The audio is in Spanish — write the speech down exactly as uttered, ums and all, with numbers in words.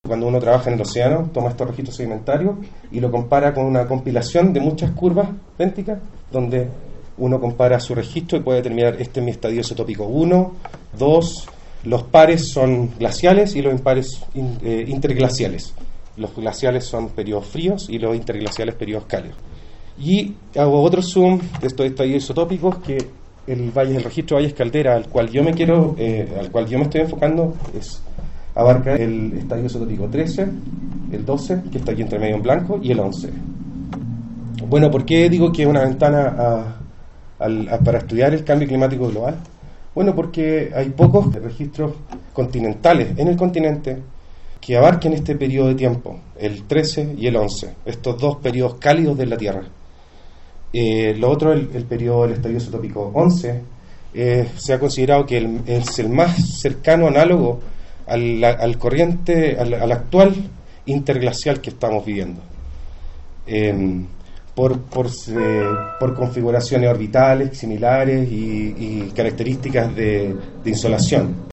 Cuando uno trabaja en el océano, toma estos registros sedimentarios y lo compara con una compilación de muchas curvas bénticas, donde uno compara su registro y puede determinar: este es mi estadio isotópico uno, dos, los pares son glaciales y los impares in, eh, interglaciales. Los glaciales son periodos fríos y los interglaciales periodos cálidos. Y hago otro zoom de estos estadios isotópicos, que el valle, el registro de Valles Caldera, al cual yo me quiero, eh, al cual yo me estoy enfocando, es abarca el estadio isotópico trece, el doce, que está aquí entre medio en blanco, y el once. Bueno, ¿por qué digo que es una ventana a, a, a, para estudiar el cambio climático global? Bueno, porque hay pocos registros continentales en el continente que abarquen este periodo de tiempo, el trece y el once, estos dos periodos cálidos de la Tierra. Eh, lo otro, el, el periodo del estadio isotópico once, eh, se ha considerado que el, es el más cercano análogo al, al corriente, al, al actual interglacial que estamos viviendo, eh, por, por, eh, por configuraciones orbitales similares y, y características de, de insolación.